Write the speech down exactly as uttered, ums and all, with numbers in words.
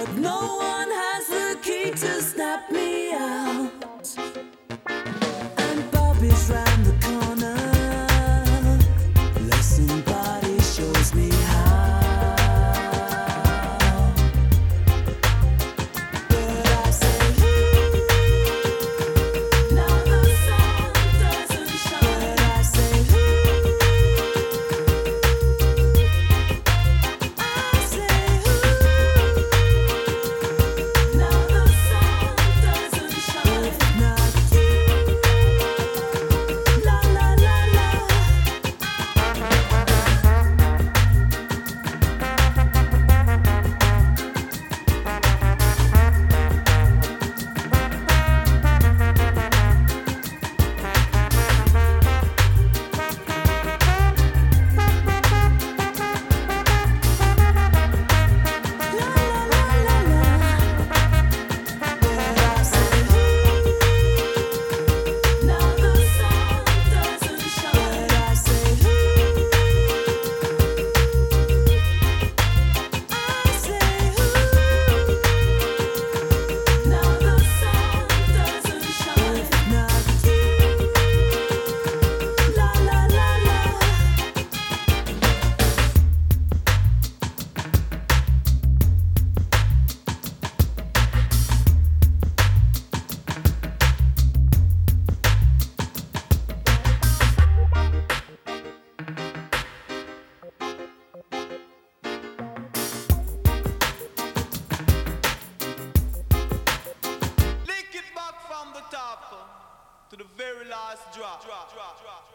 but no one has the key to snap me out. And Bobby's round the corner, lesson body shows me how. But I say, ooh, now the sun doesn't shine. But I say, ooh, I say, ooh, now the sun doesn't shine. If not you, la la la la. Lick it back from the top to the very last drop. drop, drop, drop.